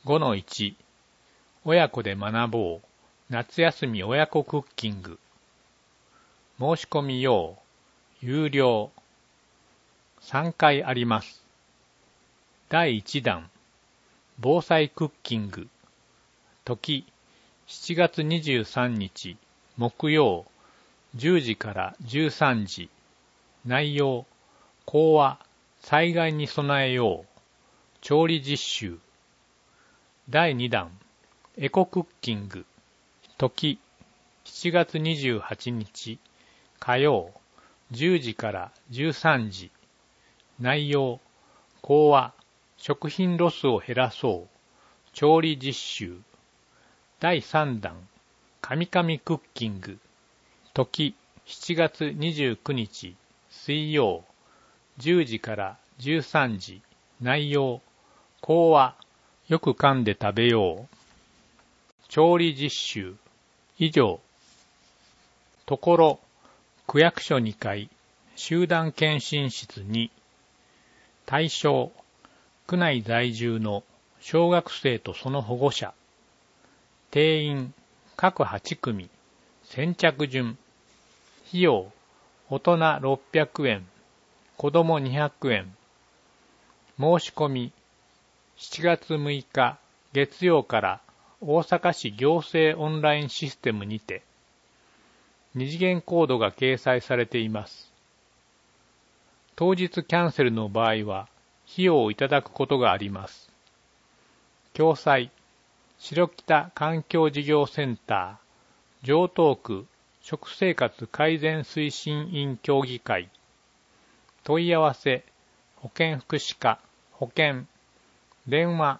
5-1 親子で学ぼう夏休み親子クッキング申し込み用有料3回あります。第1弾防災クッキング時7月23日木曜10時から13時内容講話災害に備えよう調理実習第2弾エコクッキング時7月28日火曜10時から13時内容講話食品ロスを減らそう調理実習第3弾カミカミクッキング時7月29日水曜10時から13時内容講話よく噛んで食べよう調理実習以上ところ区役所2階集団検診室2対象区内在住の小学生とその保護者定員各8組先着順費用大人600円子ども200円申し込み7月6日月曜から大阪市行政オンラインシステムにて二次元コードが掲載されています。当日キャンセルの場合は費用をいただくことがあります。共催白北環境事業センター城東区食生活改善推進員協議会問い合わせ保健福祉課保健電話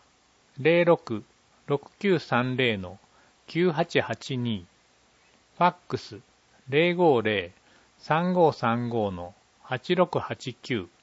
06-6930-9882 ファックス 050-3535-8689